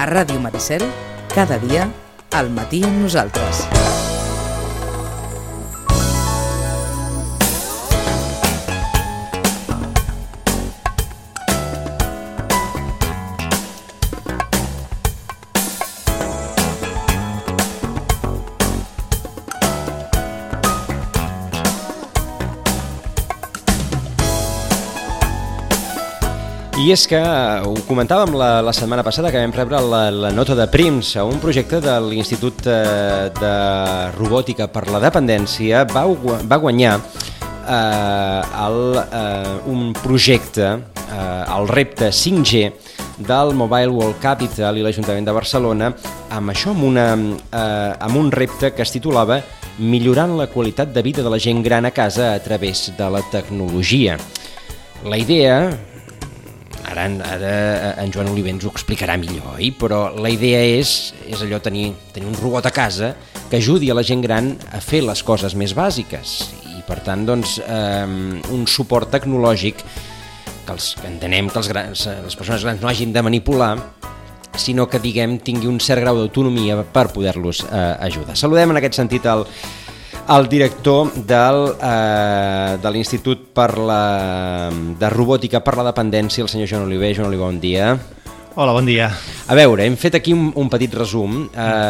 Ràdio Maricel, cada dia, al matí amb nosaltres. I és que ho comentàvem la setmana passada que vam rebre la nota de prims a un projecte de l'Institut de Robòtica per la Dependència. Va guanyar un projecte, el repte 5G del Mobile World Capital i l'Ajuntament de Barcelona, amb un repte que es titulava Millorant la qualitat de vida de la gent gran a casa a través de la tecnologia. La idea... Ara en Joan Oliver ens ho explicarà millor, però la idea és allò, tenir un robot a casa que ajudi a la gent gran a fer les coses més bàsiques i, per tant, doncs, un suport tecnològic que entenem que les persones grans no hagin de manipular, sinó que, tingui un cert grau d'autonomia per poder-los ajudar. Saludem en aquest sentit el director de l'Institut de Robòtica per la Dependència, el senyor Joan Oliver. Joan Oliver, bon dia. Hola, bon dia. A veure, hem fet aquí un petit resum.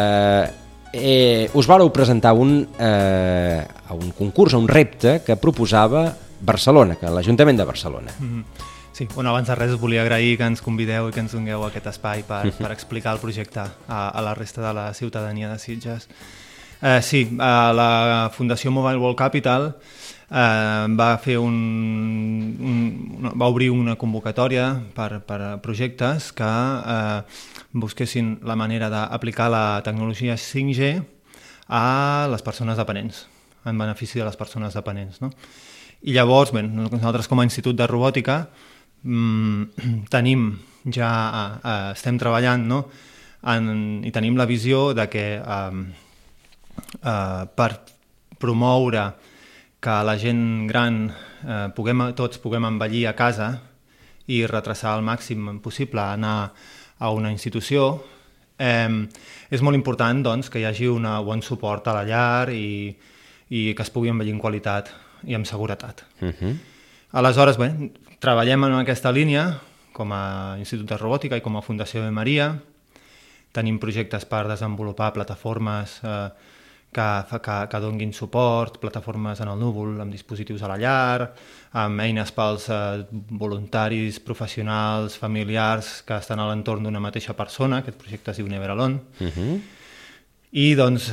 Us vàreu presentar a un concurs, a un repte que proposava Barcelona, que l'Ajuntament de Barcelona. Sí, abans de res us volia agrair que ens convideu i que ens dongueu aquest espai per explicar el projecte a la resta de la ciutadania de Sitges. Sí, la Fundació Mobile World Capital va obrir una convocatòria per projectes que busquessin la manera d'aplicar la tecnologia 5G a les persones dependents, en benefici de les persones dependents, no? I llavors, nosaltres com a Institut de Robòtica estem treballant, no? I tenim la visió de que per promoure que la gent gran tots puguem envellir a casa i retrasar al màxim possible anar a una institució, és molt important, doncs, que hi hagi un bon suport a la llar i que es pugui envellir en qualitat i amb seguretat. Aleshores, treballem en aquesta línia com a Institut de Robòtica i com a Fundació de Maria. Tenim projectes per desenvolupar plataformes que donguin suport, plataformes en el núvol, amb dispositius a la llar, amb eines pels voluntaris, professionals, familiars que estan a l'entorn d'una mateixa persona. Aquest projecte es diu Never Alone. I doncs,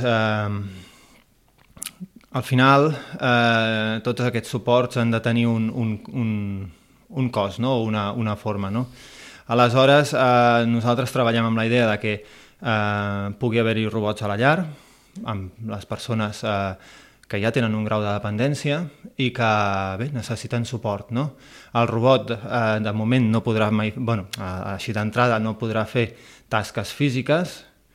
al final, tots aquests suports han de tenir un cost, no? Una forma, no? Aleshores, nosaltres treballem amb la idea de que pugui haver-hi robots a la llar, amb les persones que ja tenen un grau de dependència i que necessiten suport, no? El robot, de moment, no podrà mai, així d'entrada, no podrà fer tasques físiques.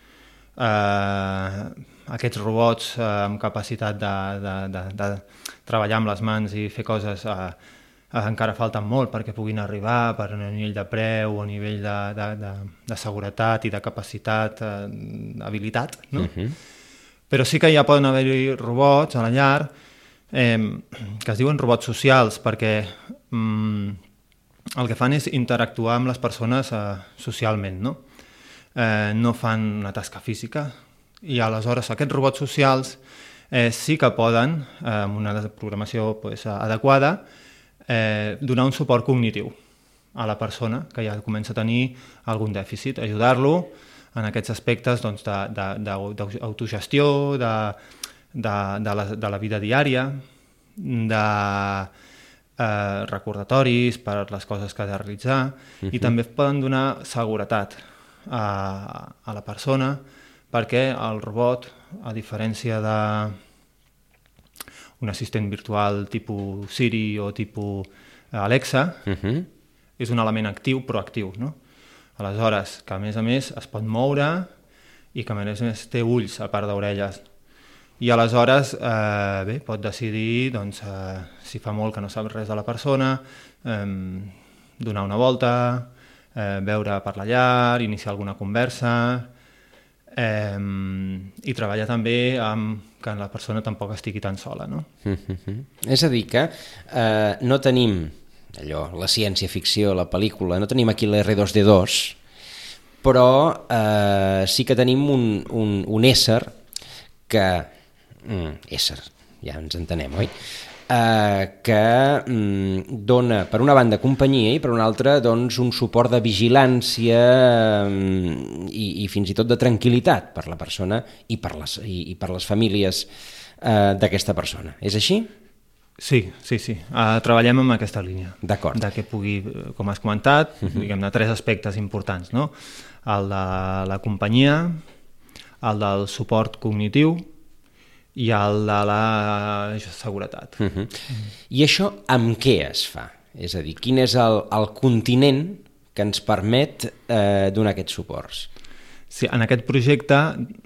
Aquests robots amb capacitat de treballar amb les mans i fer coses encara falten molt perquè puguin arribar per a nivell de preu o a nivell de seguretat i de capacitat, habilitat, no? Però sí que ja poden haver-hi robots a la llar que es diuen robots socials perquè el que fan és interactuar amb les persones socialment, no? No fan una tasca física i aleshores aquests robots socials sí que poden, amb una programació adequada, donar un suport cognitiu a la persona que ja comença a tenir algun dèficit, ajudar-lo en aquests aspectes d'autogestió, de la vida diària, de recordatoris per les coses que ha de realitzar, i també poden donar seguretat a la persona perquè el robot, a diferència d'un assistent virtual tipus Siri o tipus Alexa, és un element actiu, proactiu, no? Aleshores, que a més es pot moure i que a més té ulls a part d'orelles. I aleshores pot decidir, si fa molt que no sap res de la persona, donar una volta, veure per la llar, iniciar alguna conversa, i treballar també amb que la persona tampoc estigui tan sola, no? És a dir que no tenim allò, la ciència-ficció, la pel·lícula, no tenim aquí l'R2D2, però sí que tenim un ésser que... ésser, ja ens entenem, oi? Que dona, per una banda, companyia i per una altra, doncs, un suport de vigilància i fins i tot de tranquil·litat per la persona i per les famílies d'aquesta persona. És així? Sí. Treballem amb aquesta línia. D'acord. De que pugui, com has comentat, diguem-ne, 3 aspectes importants, no? El de la companyia, el del suport cognitiu i el de la seguretat. I això amb què es fa? És a dir, quin és el continent que ens permet donar aquests suports? Sí, en aquest projecte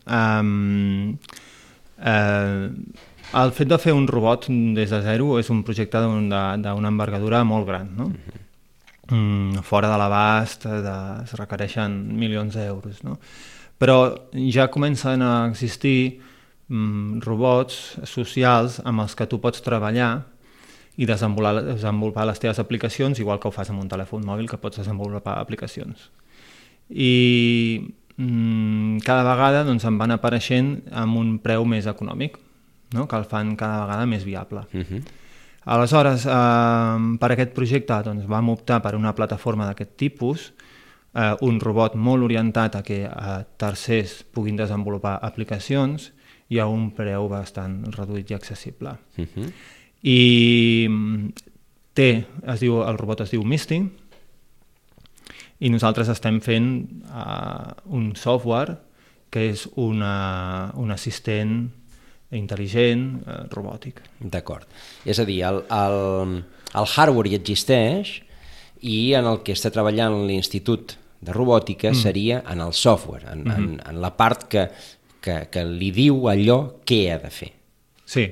el fet de fer un robot des de zero és un projecte d'una envergadura molt gran, no? Fora de l'abast es requereixen milions d'euros, no? Però ja comencen a existir robots socials amb els que tu pots treballar i desenvolupar les teves aplicacions, igual que ho fas amb un telèfon mòbil, que pots desenvolupar aplicacions. I cada vegada doncs, en van apareixent amb un preu més econòmic, no? Que el fan cada vegada més viable. Aleshores, per aquest projecte doncs, vam optar per una plataforma d'aquest tipus, un robot molt orientat a que tercers puguin desenvolupar aplicacions i a un preu bastant reduït i accessible. I el robot es diu Misty, i nosaltres estem fent un software que és un assistent intel·ligent, robòtic. D'acord. És a dir, el hardware hi existeix i en el que està treballant l'Institut de Robòtica seria en el software, en la part que li diu allò què ha de fer. Sí.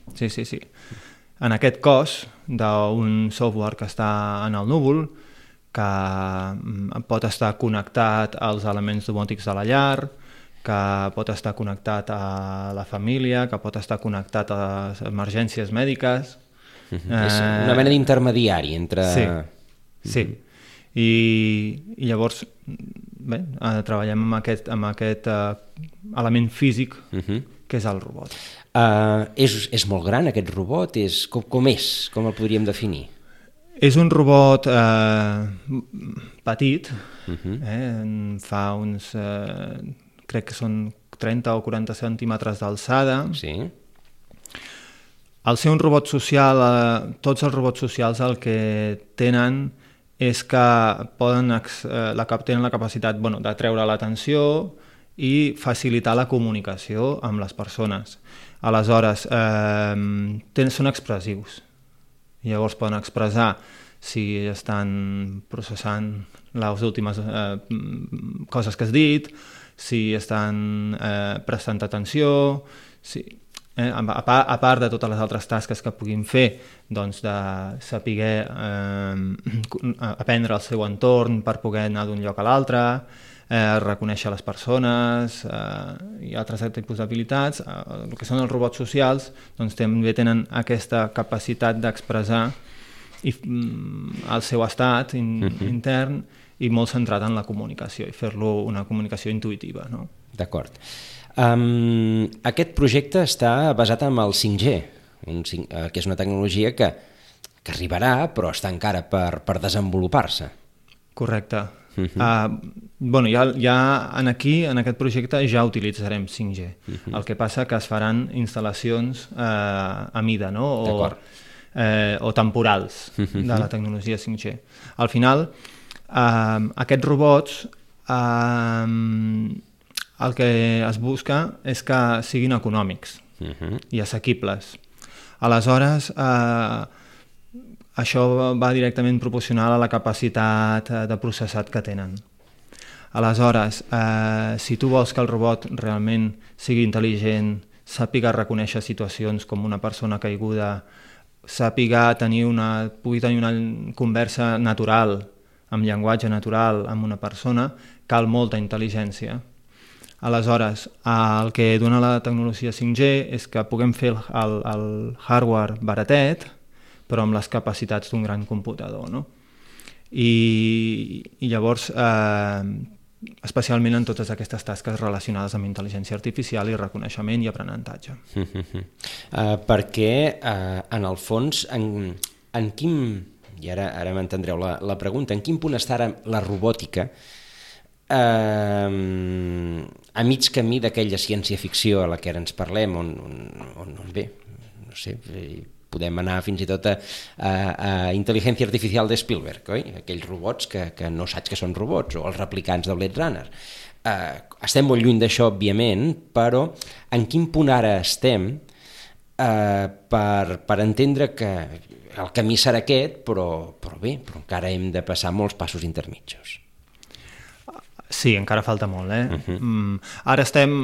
En aquest cos d'un software que està en el núvol, que pot estar connectat als elements domòtics de la llar, que pot estar connectat a la família, que pot estar connectat a les emergències mèdiques. És una mena d'intermediari entre... Sí. I llavors treballem amb aquest element físic que és el robot. És molt gran aquest robot? Com és? Com el podríem definir? És un robot petit, fa uns... crec que són 30 o 40 centímetres d'alçada. Sí. Al ser un robot social, tots els robots socials el que tenen és que tenen la capacitat de treure l'atenció i facilitar la comunicació amb les persones. Aleshores, són expressius. Llavors poden expressar si estan processant les últimes coses que has dit, si estan prestant atenció, a part de totes les altres tasques que puguin fer, doncs de saber aprendre el seu entorn per poder anar d'un lloc a l'altre, reconèixer les persones i altres tipus d'habilitats. El que són els robots socials doncs també tenen aquesta capacitat d'expressar el seu estat intern i molt centrat en la comunicació i fer-lo una comunicació intuïtiva, no? D'acord. Aquest projecte està basat en el 5G, que és una tecnologia que arribarà, però està encara per desenvolupar-se. Correcte. Ja en aquest projecte ja utilitzarem 5G. El que passa que es faran instal·lacions a mida, no? O temporals de la tecnologia 5G. Al final, aquests robots el que es busca és que siguin econòmics i assequibles. Aleshores, això va directament proporcional a la capacitat de processat que tenen. Aleshores, si tu vols que el robot realment sigui intel·ligent, sàpiga reconèixer situacions com una persona caiguda, pugui tenir una conversa natural amb llenguatge natural amb una persona, cal molta intel·ligència. Aleshores, el que dona la tecnologia 5G és que puguem fer el hardware baratet, però amb les capacitats d'un gran computador, no? I llavors, especialment en totes aquestes tasques relacionades amb intel·ligència artificial i reconeixement i aprenentatge. Perquè, en el fons, en quin, i ara m'entendreu la pregunta, en quin punt està ara la robòtica a mig camí d'aquella ciència-ficció a la que ara ens parlem, on bé, no sé, podem anar fins i tot a intel·ligència artificial de Spielberg, oi? Aquells robots que no saps que són robots, o els replicants de Blade Runner. Estem molt lluny d'això, òbviament, però en quin punt ara estem per entendre que el camí serà aquest, però encara hem de passar molts passos intermitjos. Sí, encara falta molt, Ara estem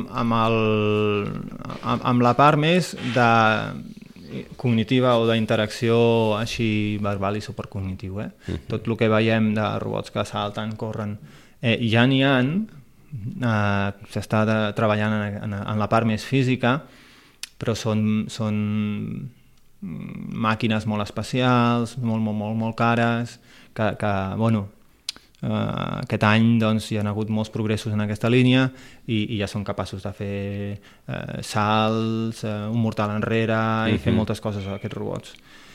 amb la part més de cognitiva o d'interacció així verbal i supercognitiu. Tot el que veiem de robots que salten, corren, ja n'hi ha, s'està treballant en la part més física, però són màquines molt especials, molt cares, que bueno, aquest any doncs, hi ha hagut molts progressos en aquesta línia i ja són capaços de fer salts, un mortal enrere i fer moltes coses a aquests robots.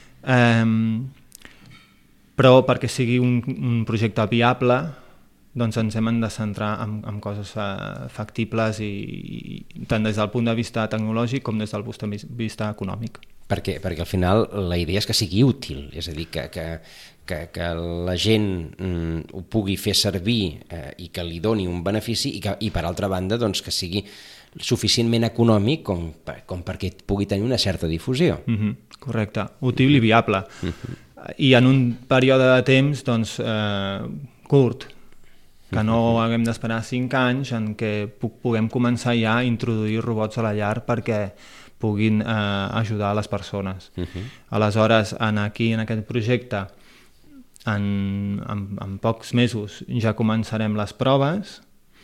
Però perquè sigui un projecte viable doncs ens hem de centrar en coses factibles i tant des del punt de vista tecnològic com des del punt de vista econòmic. Perquè al final la idea és que sigui útil, és a dir, que la gent ho pugui fer servir i que li doni un benefici i per altra banda doncs, que sigui suficientment econòmic com perquè pugui tenir una certa difusió. Correcte, útil i viable. I en un període de temps doncs, curt, que no haguem d'esperar 5 anys en què puguem començar ja a introduir robots a la llar perquè puguin ajudar a les persones. Aleshores, aquí en aquest projecte, en pocs mesos ja començarem les proves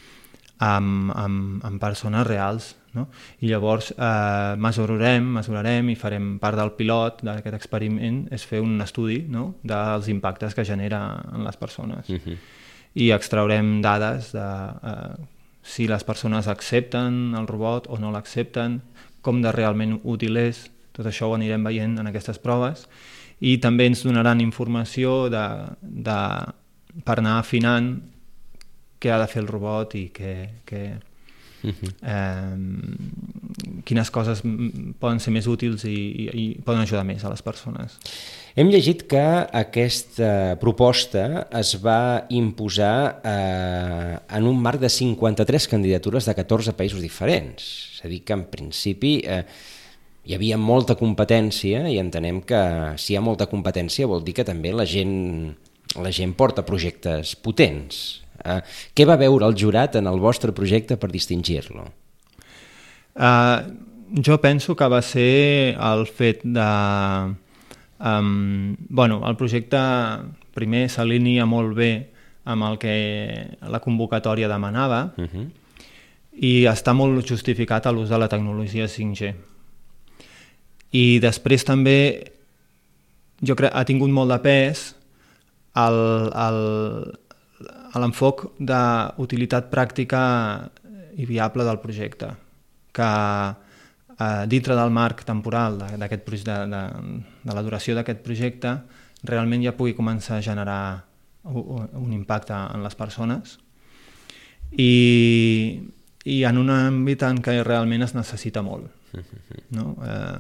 amb persones reals, no? I llavors mesurarem i farem part del pilot d'aquest experiment, és fer un estudi, no? Dels impactes que genera en les persones. I extraurem dades de si les persones accepten el robot o no l'accepten, com de realment útil és, tot això ho anirem veient en aquestes proves, i també ens donaran informació per anar afinant què ha de fer el robot i quines coses poden ser més útils i poden ajudar més a les persones. Hem llegit que aquesta proposta es va imposar en un marc de 53 candidatures de 14 països diferents. És a dir, que en principi hi havia molta competència i entenem que si hi ha molta competència vol dir que també la gent porta projectes potents. Què va veure el jurat en el vostre projecte per distingir-lo? Jo penso que va ser el fet de... el projecte primer s'alinea molt bé amb el que la convocatòria demanava i està molt justificat a l'ús de la tecnologia 5G. I després també jo crec ha tingut molt de pes l'enfoc d'utilitat pràctica i viable del projecte, que dintre del marc temporal de la duració d'aquest projecte realment ja pugui començar a generar un impacte en les persones i en un àmbit en què realment es necessita molt. No?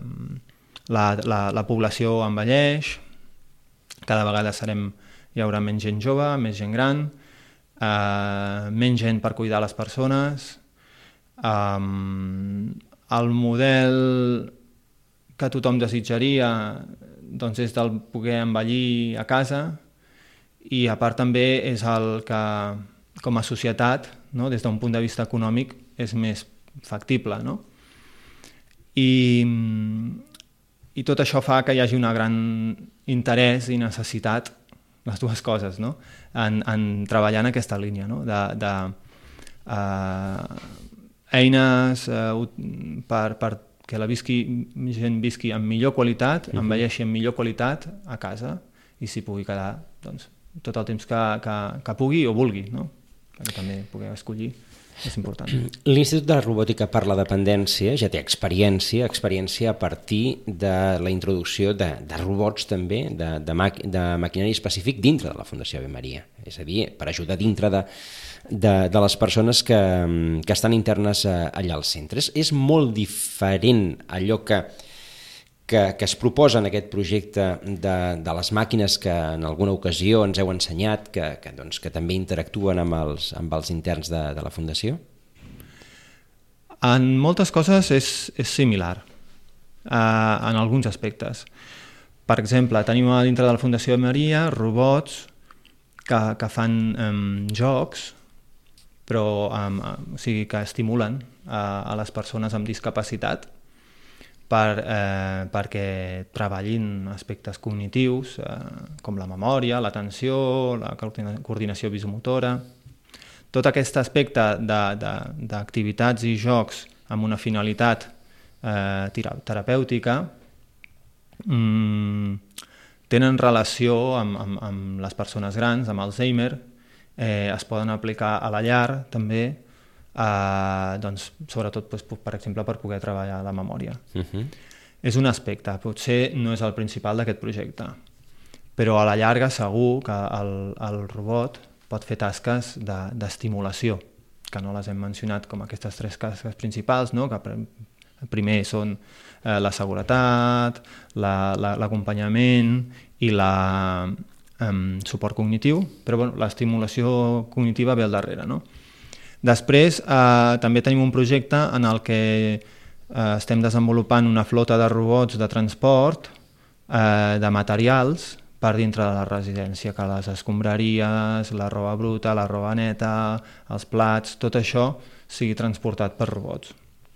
La població envelleix, cada vegada hi haurà menys gent jove, més gent gran, menys gent per cuidar les persones, el model que tothom desitjaria doncs és del poder envellir a casa i a part també és el que com a societat, no, des d'un punt de vista econòmic és més factible, no? I tot això fa que hi hagi un gran interès i necessitat les dues coses, no? En treballar en aquesta línia, no? Eines per que la gent visqui amb millor qualitat, envelleixi amb millor qualitat a casa i s'hi pugui quedar doncs, tot el temps que pugui o vulgui, no? Perquè també poder escollir és important. L'Institut de Robòtica per la Dependència ja té experiència a partir de la introducció de robots també, de maquinari específic dintre de la Fundació Ave Maria, és a dir, per ajudar dintre de les persones que estan internes allà als centres. És molt diferent allò que es proposa en aquest projecte de les màquines que en alguna ocasió ens heu ensenyat, que també interactuen amb els interns de la Fundació? En moltes coses és similar, en alguns aspectes. Per exemple, tenim dintre de la Fundació Maria robots que fan jocs, però o sigui, que estimulen a les persones amb discapacitat perquè treballin aspectes cognitius com la memòria, l'atenció, la coordinació visomotora. Tot aquest aspecte d'activitats i jocs amb una finalitat terapèutica tenen relació amb les persones grans, amb Alzheimer, es poden aplicar a la llar també, doncs, sobretot per exemple per poder treballar la memòria. És un aspecte, potser no és el principal d'aquest projecte, però a la llarga segur que el robot pot fer tasques d'estimulació, que no les hem mencionat com aquestes 3 tasques principals, no? Que primer són la seguretat, l'acompanyament i suport cognitiu, però bueno, l'estimulació cognitiva ve al darrere, no? Després també tenim un projecte en el que estem desenvolupant una flota de robots de transport de materials per dintre de la residència, que les escombraries, la roba bruta, la roba neta, els plats, tot això sigui transportat per robots.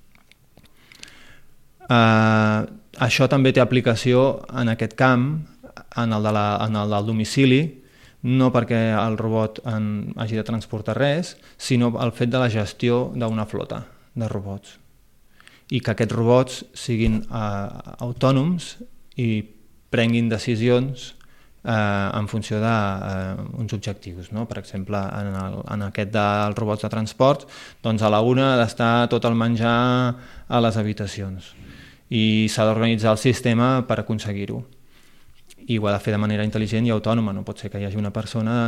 Això també té aplicació en aquest camp, en el del domicili, no perquè el robot hagi de transportar res, sinó el fet de la gestió d'una flota de robots. I que aquests robots siguin autònoms i prenguin decisions en funció d'uns objectius. No? Per exemple, en aquest dels robots de transport, doncs a la una ha d'estar tot el menjar a les habitacions i s'ha d'organitzar el sistema per aconseguir-ho. I ho ha de fer de manera intel·ligent i autònoma, no pot ser que hi hagi una persona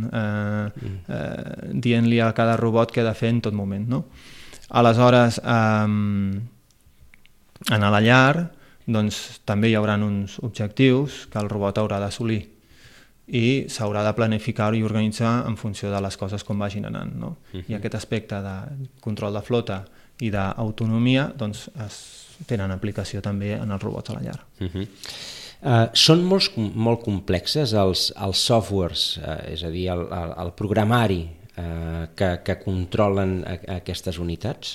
dient-li a cada robot què ha de fer en tot moment. No? Aleshores, en la llar doncs, també hi haurà uns objectius que el robot haurà d'assolir i s'haurà de planificar i organitzar en funció de les coses com vagin anant. No? I aquest aspecte de control de flota i d'autonomia doncs, tenen aplicació també en els robots a la llar. Són molt complexes els softwares, és a dir, el programari que controlen aquestes unitats?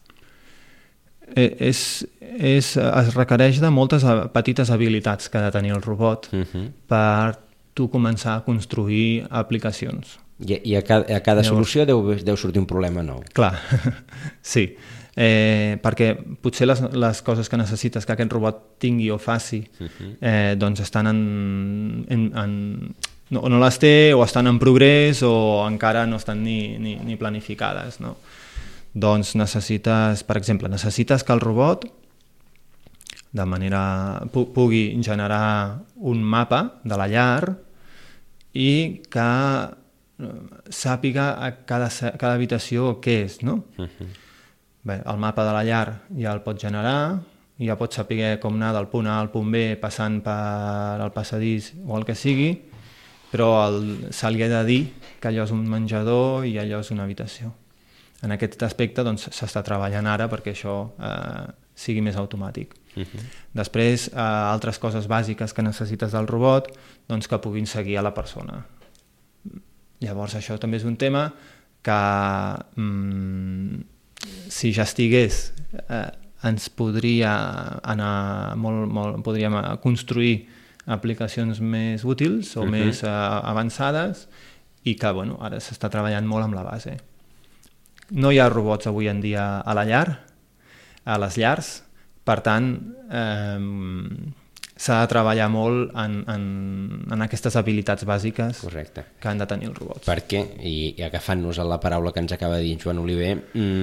Es requereix de moltes petites habilitats que ha de tenir el robot per tu començar a construir aplicacions. I a cada solució deu sortir un problema nou. Clar, sí. Perquè potser les coses que necessites que aquest robot tingui o faci doncs estan no les té o estan en progrés o encara no estan ni planificades, no? Doncs necessites, per exemple, que el robot de manera pugui generar un mapa de la llar i que sàpiga a cada habitació què és, no? Bé, el mapa de la llar ja el pot generar, ja pot saber com anar del punt A al punt B passant per el passadís o el que sigui, però se li ha de dir que allò és un menjador i allò és una habitació. En aquest aspecte doncs, s'està treballant ara perquè això sigui més automàtic. Després, altres coses bàsiques que necessites del robot doncs, que puguin seguir a la persona. Llavors això també és un tema que si ja estigués ens podria anar podríem construir aplicacions més útils o més avançades i que ara s'està treballant molt amb la base. No hi ha robots avui en dia a la llar, a les llars, per tant s'ha de treballar molt en aquestes habilitats bàsiques que han de tenir els robots. Perquè, i agafant-nos a la paraula que ens acaba de dir Joan Oliver,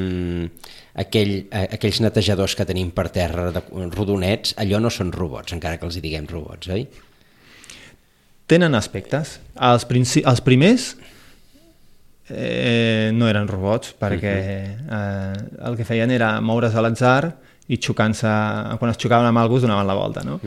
aquells netejadors que tenim per terra rodonets, allò no són robots, encara que els hi diguem robots, oi? Tenen aspectes. Els primers no eren robots, perquè el que feien era moure's a l'atzar i xocant-se, quan es xocaven amb algú es donaven la volta, no?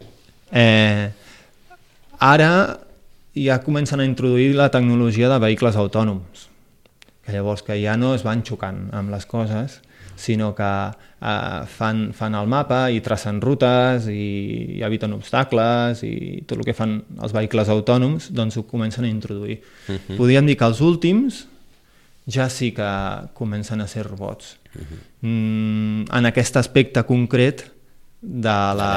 Ara ja comencen a introduir la tecnologia de vehicles autònoms, que llavors que ja no es van xocant amb les coses, sinó que fan el mapa i tracen rutes i eviten obstacles i tot el que fan els vehicles autònoms, doncs ho comencen a introduir. Podríem dir que els últims ja sí que comencen a ser robots. En aquest aspecte concret de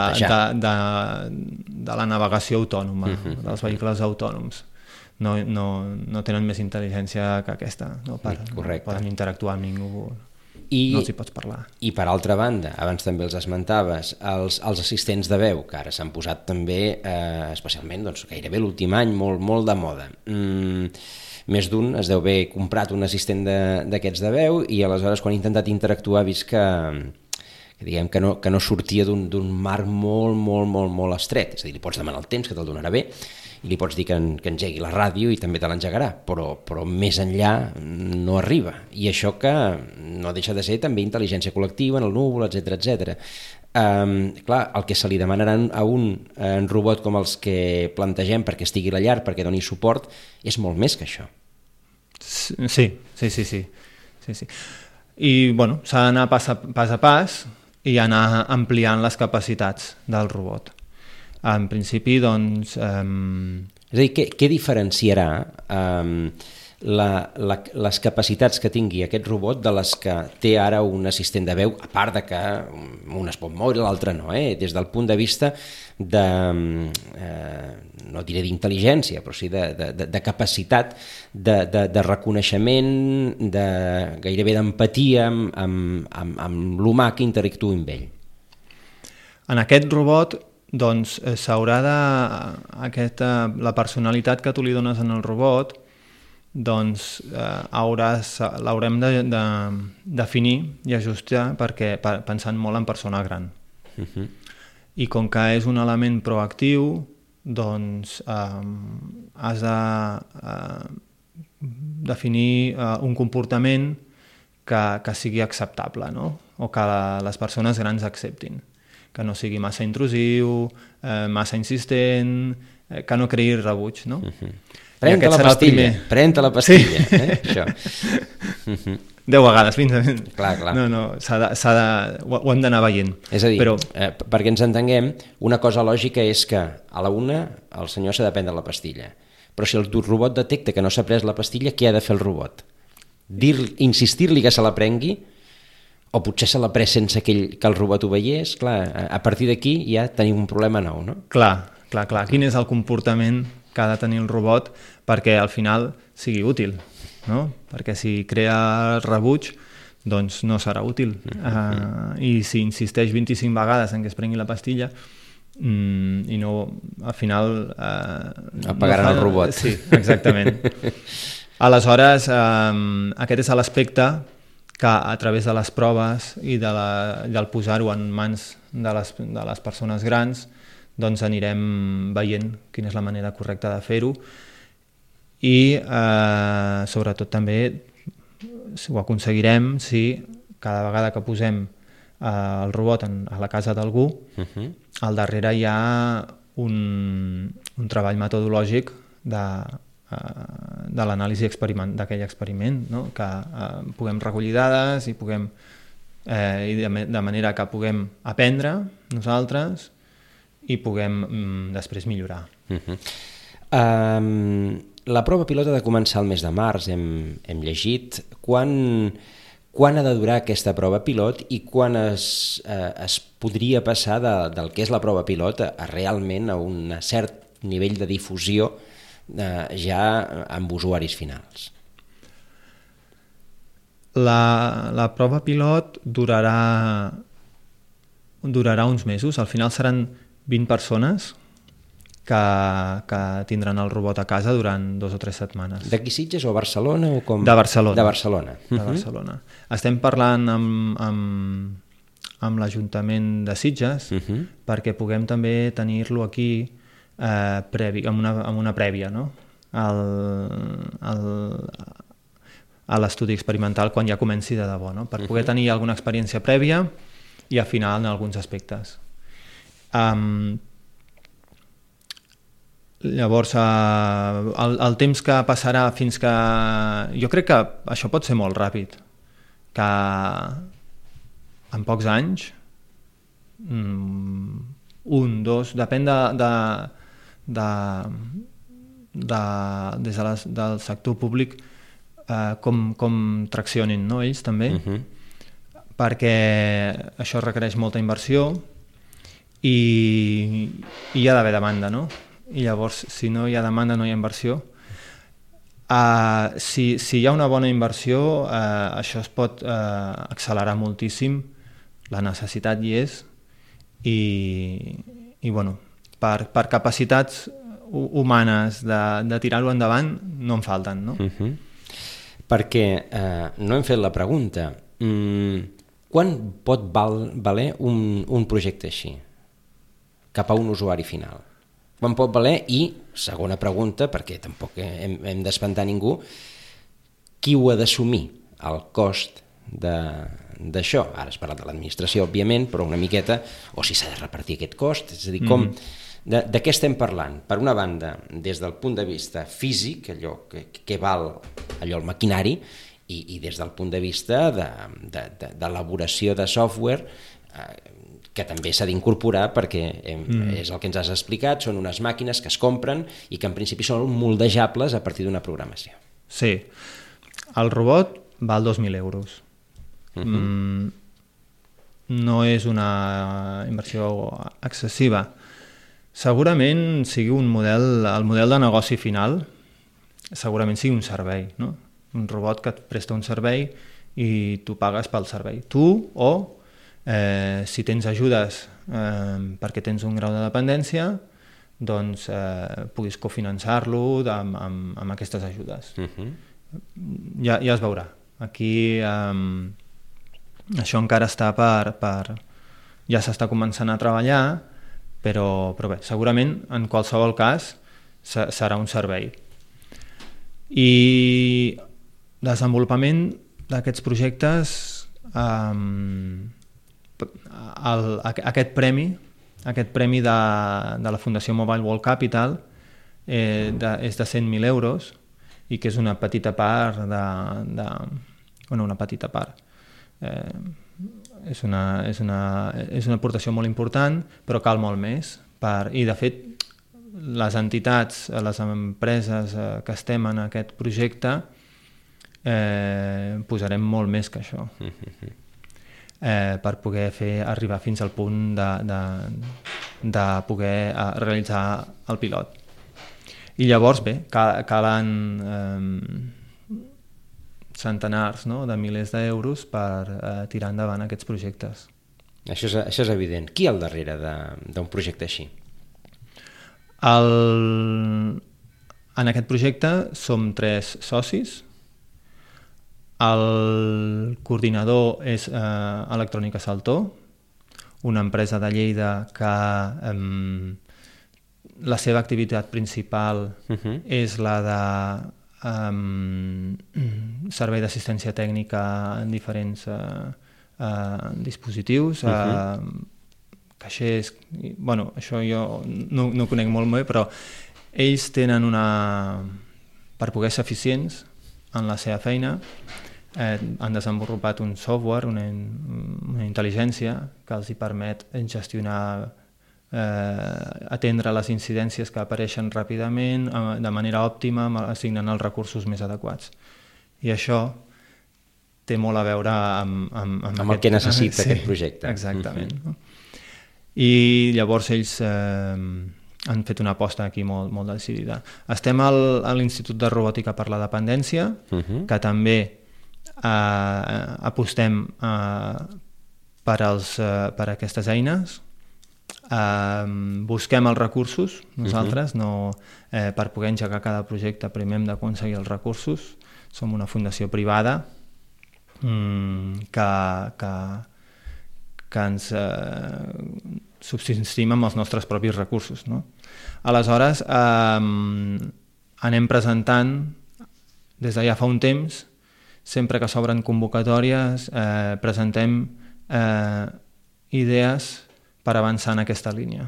la navegació autònoma, dels vehicles autònoms. No tenen més intel·ligència que aquesta, no poden interactuar amb ningú, no els hi pots parlar. I per altra banda, abans també els esmentaves, els assistents de veu, que ara s'han posat també, especialment gairebé l'últim any, molt de moda. Més d'un es deu haver comprat un assistent d'aquests de veu i aleshores quan ha intentat interactuar ha vist que no sortia d'un marc molt estret. És a dir, li pots demanar el temps, que te'l donarà bé, i li pots dir que engegui la ràdio i també te l'engegarà, però més enllà no arriba. I això que no deixa de ser també intel·ligència col·lectiva en el núvol, etc. Clar, el que se li demanaran a un robot com els que plantegem perquè estigui a la llar, perquè doni suport, és molt més que això. Sí. I s'ha d'anar pas a pas i anar ampliant les capacitats del robot. En principi, doncs... És a dir, què diferenciarà les capacitats que tingui aquest robot de les que té ara un assistent de veu, a part de que un es pot moure i l'altre no, des del punt de vista no diré d'intel·ligència, però sí de capacitat de reconeixement, gairebé d'empatia amb l'humà que interactua amb ell. En aquest robot, doncs, s'haurà la personalitat que tu li dones en el robot, doncs l'haurem de definir i ajustar pensant molt en persona gran. I com que és un element proactiu, doncs has de definir un comportament que sigui acceptable, no? O que les persones grans acceptin, que no sigui massa intrusiu, massa insistent, que no creï rebuig, no? Pren-te la pastilla, això. 10 vegades, fins a... Clar. No, ho hem d'anar veient. És a dir, perquè ens entenguem, una cosa lògica és que a la una el senyor s'ha de prendre la pastilla, però si el robot detecta que no s'ha pres la pastilla, què ha de fer el robot? Insistir-li que se la prengui, o potser se la pres sense que el robot ho veiés? Clar, a partir d'aquí ja tenim un problema nou, no? Clar. Quin és el comportament que ha de tenir el robot perquè al final sigui útil, no? Perquè si crea rebuig, doncs no serà útil. I si insisteix 25 vegades en que es prengui la pastilla i no, al final... apagaran el robot. Sí, exactament. Aleshores, aquest és l'aspecte que a través de les proves i del posar-ho en mans de les persones grans, doncs anirem veient quina és la manera correcta de fer-ho i sobretot també ho aconseguirem si cada vegada que posem el robot a la casa d'algú, al darrere hi ha un treball metodològic de l'anàlisi d'aquell experiment, no? Que puguem recollir dades i puguem de manera que puguem aprendre nosaltres i puguem després millorar. La prova pilot ha de començar el mes de març, hem llegit. Quan Quan ha de durar aquesta prova pilot i quan es podria passar del que és la prova pilot a realment a un cert nivell de difusió ja amb usuaris finals? La prova pilot durarà uns mesos. Al final seran 20 persones que tindran el robot a casa durant 2 o 3 setmanes. D'aquí Sitges o Barcelona? O com? De Barcelona. De Barcelona. De Barcelona. Estem parlant amb l'Ajuntament de Sitges perquè puguem també tenir-lo aquí amb una prèvia, no? A l'estudi experimental quan ja comenci de debò, no? Per poder tenir alguna experiència prèvia i afinar en alguns aspectes. Llavors, el temps que passarà fins que... Jo crec que això pot ser molt ràpid, que en pocs anys, 1, 2, depèn des del sector públic com traccionin, no? Ells també, perquè això requereix molta inversió i hi ha d'haver demanda, no? I llavors, si no hi ha demanda, no hi ha inversió. Si hi ha una bona inversió, això es pot accelerar moltíssim, la necessitat hi és, i bueno, per capacitats humanes de tirar-ho endavant no en falten, no? Perquè no hem fet la pregunta. Quan pot valer un projecte així cap a un usuari final? Quan pot valer? I, segona pregunta, perquè tampoc hem d'espantar ningú, qui ho ha d'assumir, el cost d'això? Ara has parlat de l'administració, òbviament, però una miqueta, o si s'ha de repartir aquest cost, és a dir, de què estem parlant? Per una banda, des del punt de vista físic, allò que val allò el maquinari, i des del punt de vista d'elaboració de software, que també s'ha d'incorporar perquè és el que ens has explicat, són unes màquines que es compren i que en principi són moldejables a partir d'una programació. Sí, el robot val 2.000 euros. No és una inversió excessiva. Segurament sigui el model de negoci final, segurament sigui un servei, no? Un robot que et presta un servei i tu pagues pel servei. Tu o si tens ajudes perquè tens un grau de dependència, doncs puguis cofinançar-lo amb aquestes ajudes. Ja es veurà. Aquí això encara està ja s'està començant a treballar, però bé, segurament en qualsevol cas serà un servei. I desenvolupament d'aquests projectes, aquest premi de la Fundació Mobile World Capital és de 100.000 euros i que és una petita part una petita part. És una aportació molt important, però cal molt més. I de fet, les entitats, les empreses que estem en aquest projecte, posarem molt més que això. Per poder arribar fins al punt de poder realitzar el pilot. I llavors, bé, calen centenars de milers d'euros per tirar endavant aquests projectes. Això és evident. Qui hi ha al darrere d'un projecte així? En aquest projecte som 3 socis. El coordinador és Electrònica Saltó, una empresa de Lleida que la seva activitat principal és la de servei d'assistència tècnica en diferents dispositius, caixers, bueno, això jo no ho conec molt bé, però ells tenen per poder ser eficients en la seva feina, han desenvolupat un software, una intel·ligència que els hi permet gestionar, atendre les incidències que apareixen ràpidament, de manera òptima, assignant els recursos més adequats. I això té molt a veure amb el que necessita aquest projecte. Exactament. I llavors ells han fet una aposta aquí molt, molt decidida. Estem a l'Institut de Robòtica per la Dependència, que també apostem per aquestes eines. Busquem els recursos nosaltres, per poder engegar cada projecte primer hem d'aconseguir els recursos. Som una fundació privada que ens subsistim amb els nostres propis recursos, no? Aleshores anem presentant des de ja fa un temps, sempre que s'obren convocatòries presentem idees per avançar en aquesta línia.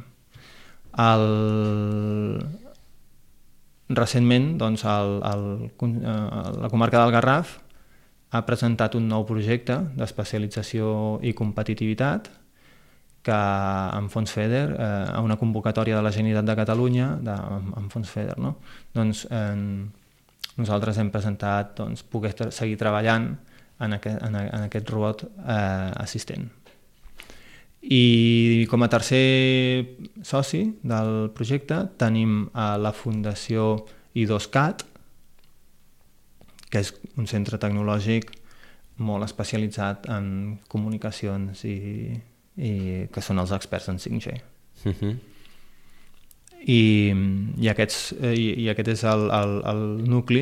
Recentment, doncs, la comarca del Garraf ha presentat un nou projecte d'especialització i competitivitat que amb fons FEDER, a una convocatòria de la Generalitat de Catalunya amb fons FEDER, no? Doncs nosaltres hem presentat poder seguir treballant en aquest robot assistent. I com a tercer soci del projecte tenim la Fundació I2CAT, que és un centre tecnològic molt especialitzat en comunicacions i que són els experts en 5G. I aquest és el nucli,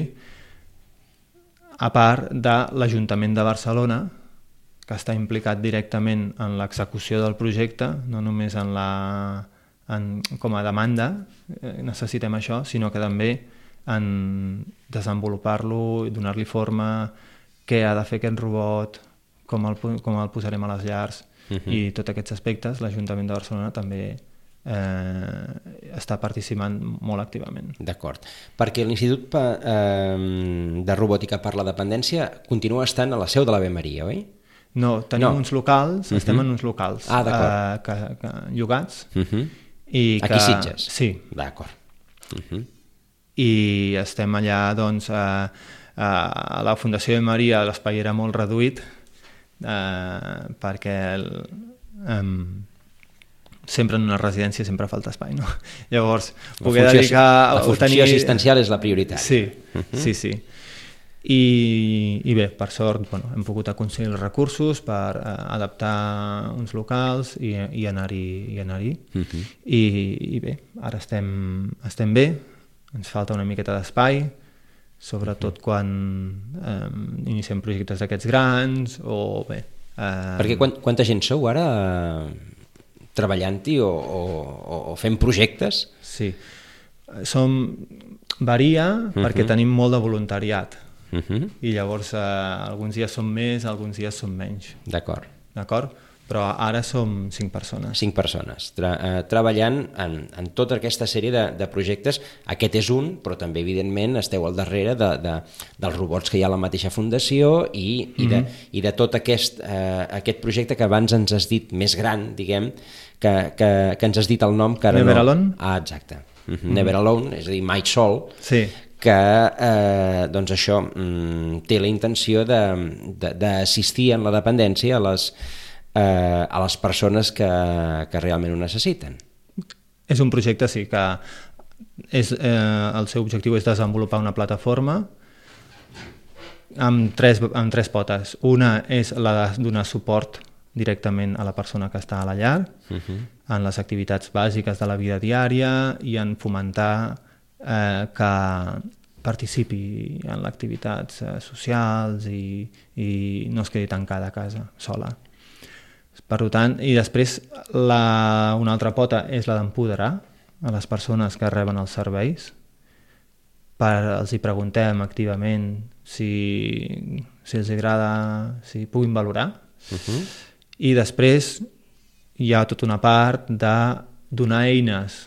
a part de l'Ajuntament de Barcelona, que està implicat directament en l'execució del projecte, no només com a demanda, necessitem això, sinó que també en desenvolupar-lo, donar-li forma, què ha de fer aquest robot, com el posarem a les llars, i tots aquests aspectes l'Ajuntament de Barcelona també està participant molt activament. D'acord, perquè l'Institut de Robòtica per la Dependència continua estant a la seu de l'Ave Maria, oi? No, tenim uns locals, estem en uns locals llogats. Aquí Sitges? Sí. D'acord. I estem allà, doncs, a la Fundació Ave Maria l'espai era molt reduït perquè sempre en una residència sempre falta espai, no? Llavors, poder dedicar... La funció assistencial és la prioritat. Sí. I bé, per sort hem pogut aconseguir els recursos per adaptar uns locals i anar-hi. I bé, ara estem bé, ens falta una miqueta d'espai, sobretot quan iniciem projectes d'aquests grans o bé... Perquè quanta gent sou ara treballant-hi o fent projectes? Sí, varia perquè tenim molt de voluntariat. I llavors alguns dies som més, alguns dies som menys. D'acord. Però ara som 5 persones. 5 persones, treballant en tota aquesta sèrie de projectes. Aquest és un, però també evidentment esteu al darrere dels robots que hi ha a la mateixa fundació i de tot aquest projecte que abans ens has dit més gran, diguem, que ens has dit el nom que ara Never Alone? Exacte. Never Alone, és a dir, Mai Sol. Sí. Que doncs això té la intenció d'assistir en la dependència a les persones que realment ho necessiten. És un projecte, sí, que el seu objectiu és desenvolupar una plataforma amb tres potes. Una és la de donar suport directament a la persona que està a la llar, en les activitats bàsiques de la vida diària i en fomentar que participi en les activitats socials i no es quedi tancada a casa sola. Per tant, i després una altra pota és la d'empoderar a les persones que reben els serveis. Els hi preguntem activament si els agrada, si puguin valorar. I després hi ha tota una part de donar eines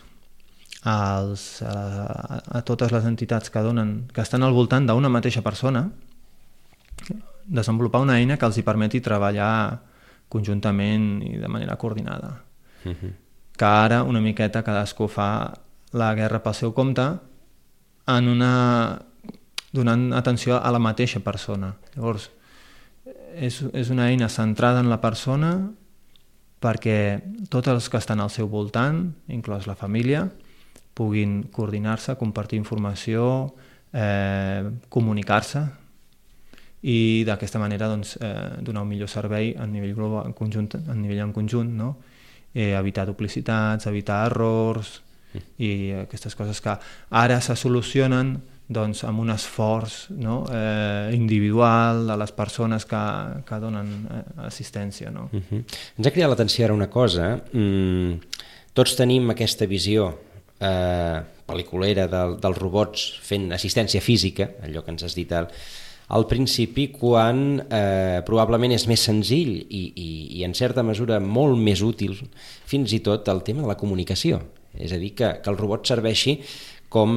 a totes les entitats que estan al voltant d'una mateixa persona, desenvolupar una eina que els hi permeti treballar conjuntament i de manera coordinada. Que ara una miqueta cadascú fa la guerra pel seu compte donant atenció a la mateixa persona. Llavors, és una eina centrada en la persona perquè tots els que estan al seu voltant, inclòs la família, puguin coordinar-se, compartir informació, comunicar-se i d'aquesta manera doncs, donar un millor servei a nivell global, en conjunt, no? Evitar duplicitats, evitar errors i aquestes coses que ara se solucionen doncs, amb un esforç, no? Individual de les persones que donen assistència. No? Ens ha cridat l'atenció ara una cosa. Tots tenim aquesta visió pel·liculera dels robots fent assistència física, allò que ens has dit al principi, quan probablement és més senzill i en certa mesura molt més útil fins i tot el tema de la comunicació. És a dir, que el robot serveixi com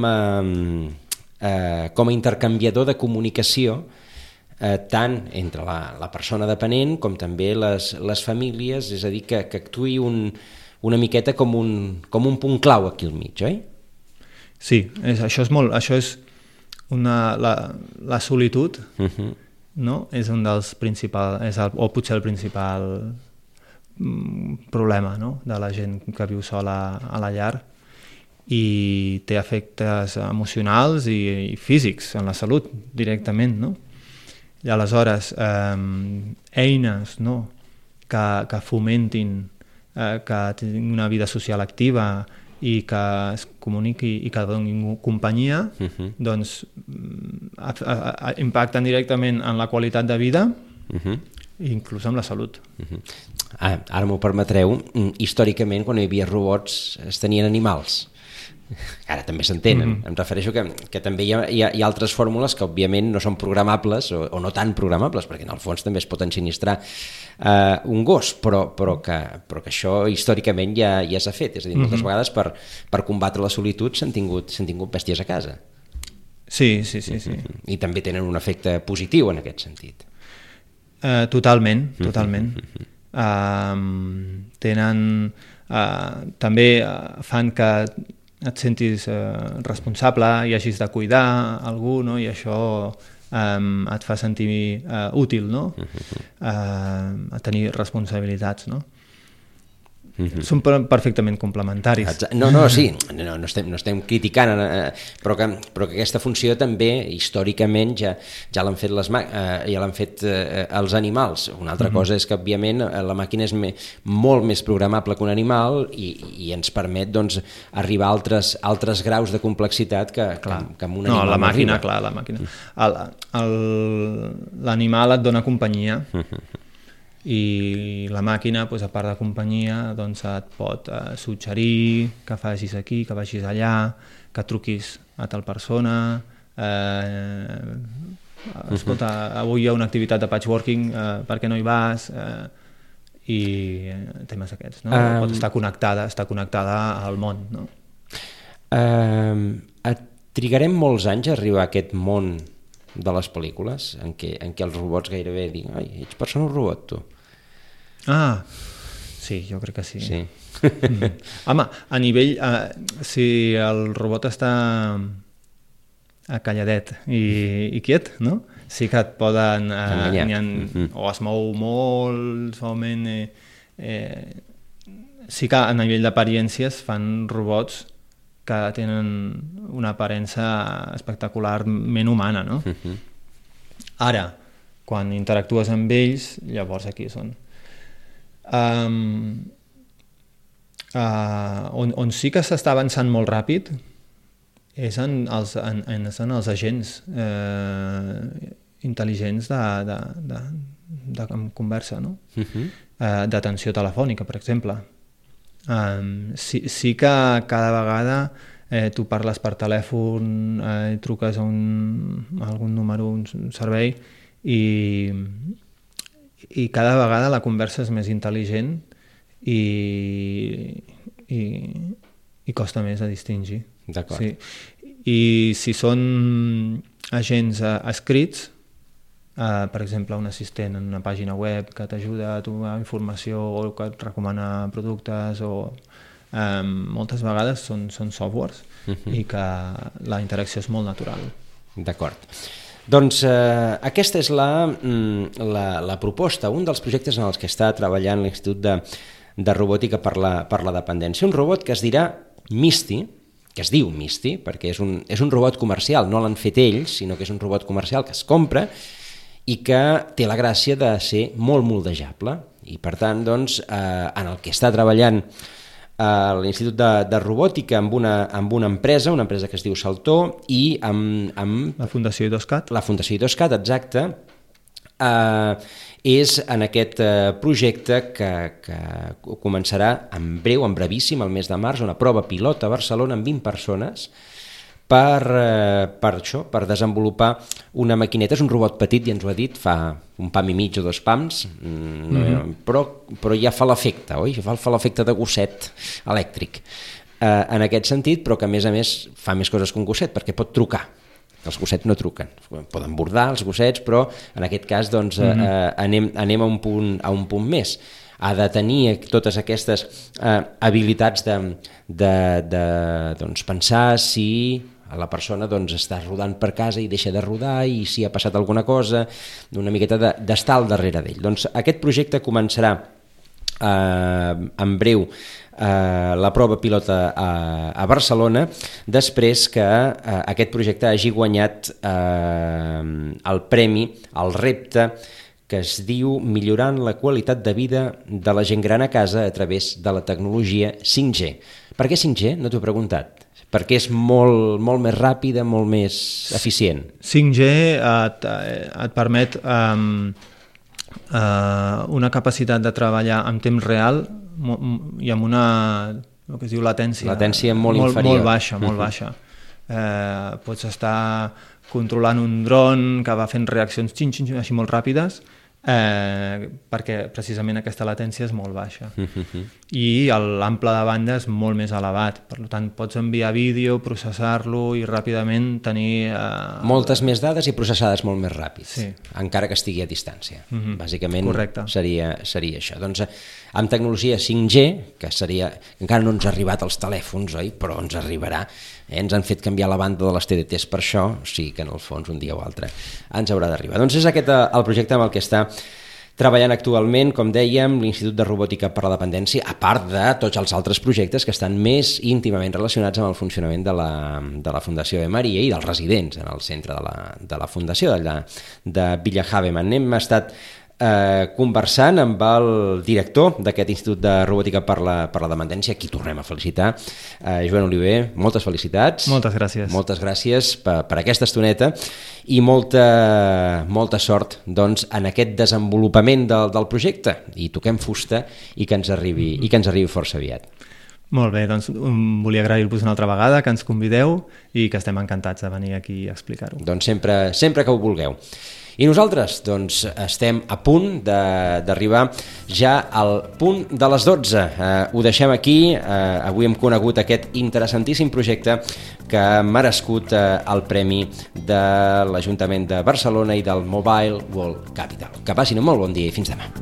a intercanviador de comunicació tant entre la persona dependent com també les famílies, és a dir, que actuï una miqueta com un punt clau aquí al mig, oi? Sí, això és la solitud, no? És un dels principals, o potser el principal problema, no? De la gent que viu sola a la llar i té efectes emocionals i físics en la salut directament, no? I aleshores eines, no? que fomentin que tinguin una vida social activa i que es comuniqui i que donin companyia, doncs impacten directament en la qualitat de vida i inclús en la salut. Ara m'ho permetreu, històricament quan hi havia robots es tenien animals. Ara també s'entenen. Em refereixo que també hi ha altres fórmules que òbviament no són programables o no tan programables, perquè en el fons també es pot ensinistrar un gos, però que això històricament ja s'ha fet. És a dir, moltes vegades per combatre la solitud s'han tingut bèsties a casa. Sí. I també tenen un efecte positiu en aquest sentit. Totalment. També fan que et sentis responsable i hagis de cuidar algú, no? I això et fa sentir útil, no? A tenir responsabilitats, no? Són perfectament complementaris. No, sí, no estem criticant, però que aquesta funció també històricament ja l'han fet els animals. Una altra cosa és que òbviament la màquina és molt més programable que un animal i ens permet doncs, arribar a altres graus de complexitat que amb un animal. No, la màquina. L'animal et dona companyia i la màquina, a part de companyia, et pot suggerir que facis aquí, que vagis allà, que truquis a tal persona, escolta, avui hi ha una activitat de patchworking, per què no hi vas? I temes aquests, no? Pot estar connectada al món, no? Trigarem molts anys a arribar a aquest món de les pel·lícules en què els robots gairebé diuen ai, ets persona o robot, tu? Sí, jo crec que sí. Home, a nivell... si el robot està calladet i quiet, no? Sí que et poden... o es mou molt, solament... sí que a nivell d'apariències fan robots que tenen una aparença espectacularment humana, no? Ara, quan interactues amb ells, llavors aquí són. On sí que s'està avançant molt ràpid és en els agents intel·ligents de conversa, no? D'atenció telefònica, per exemple. Sí que cada vegada tu parles per telèfon, truques a algun número, un servei i cada vegada la conversa és més intel·ligent i costa més de distingir. D'acord. Sí. I si són agents escrits, per exemple un assistent en una pàgina web que t'ajuda a trobar informació o que et recomana productes o moltes vegades són softwares i que la interacció és molt natural. D'acord. Doncs aquesta és la proposta, un dels projectes en els que està treballant l'Institut de Robòtica per la Dependència. Un robot que es dirà Misty, que es diu Misty, perquè és un robot comercial, no l'han fet ells, sinó que és un robot comercial que es compra i que té la gràcia de ser molt moldejable. I per tant, doncs, en el que està treballant l'Institut de Robòtica amb una empresa que es diu Saltó, i amb la Fundació I2CAT. La Fundació I2CAT, exacte, és en aquest projecte que començarà en breu, en brevíssim, el mes de març, una prova pilot a Barcelona amb 20 persones per desenvolupar una maquineta. És un robot petit, ja ens ho ha dit, fa un pam i mig o 2 pams, però ja fa l'efecte, oi? Fa l'efecte de gosset elèctric, en aquest sentit, però que a més fa més coses que un gosset, perquè pot trucar. Els gossets no truquen, poden bordar els gossets, però en aquest cas doncs, anem a un punt més. Ha de tenir totes aquestes habilitats de pensar si la persona està rodant per casa i deixa de rodar, i si ha passat alguna cosa, una miqueta d'estar al darrere d'ell. Doncs aquest projecte començarà en breu la prova pilota a Barcelona, després que aquest projecte hagi guanyat el premi, el repte, que es diu Millorant la qualitat de vida de la gent gran a casa a través de la tecnologia 5G. Per què 5G? No t'ho he preguntat. Perquè és molt més ràpida, molt més eficient. 5G et permet una capacitat de treballar en temps real i amb el que es diu latència molt inferior. Molt baixa. Pots estar controlant un dron que va fent reaccions així molt ràpides, perquè precisament aquesta latència és molt baixa, i l'ample de banda és molt més elevat. Per tant, pots enviar vídeo, processar-lo i ràpidament tenir moltes més dades i processades molt més ràpid, sí, encara que estigui a distància. Bàsicament seria això. Doncs amb tecnologia 5G, que encara no ens ha arribat als telèfons, oi? Però ens arribarà. Ens han fet canviar la banda de les TDTs per això, o sigui que en el fons un dia o altre ens haurà d'arribar. Doncs és aquest el projecte amb el que està treballant actualment, com dèiem, l'Institut de Robòtica per la Dependència, a part de tots els altres projectes que estan més íntimament relacionats amb el funcionament de la Fundació Ave Maria i dels residents en el centre de la Fundació de Villa Havemann. Hem estat conversant amb el director d'aquest Institut de Robòtica per la Dependència, qui tornem a felicitar, Joan Oliver. Moltes felicitats. Moltes gràcies. Moltes gràcies per aquesta estoneta i molta sort, doncs, en aquest desenvolupament del projecte, i toquem fusta i que ens arribi força aviat. Molt bé, doncs volia agrair-vos una altra vegada que ens convideu i que estem encantats de venir aquí a explicar-ho. Doncs sempre que ho vulgueu. I nosaltres, doncs, estem a punt d'arribar ja al punt de les 12. Ho deixem aquí. Avui hem conegut aquest interessantíssim projecte que ha merescut el premi de l'Ajuntament de Barcelona i del Mobile World Capital. Que passin un molt bon dia i fins demà.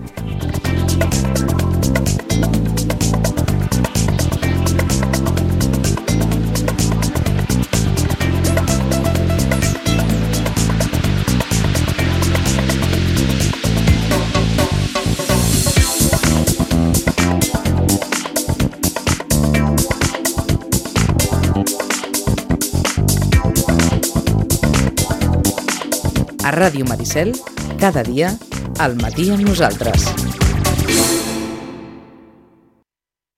A Ràdio Maricel, cada dia, al matí amb nosaltres.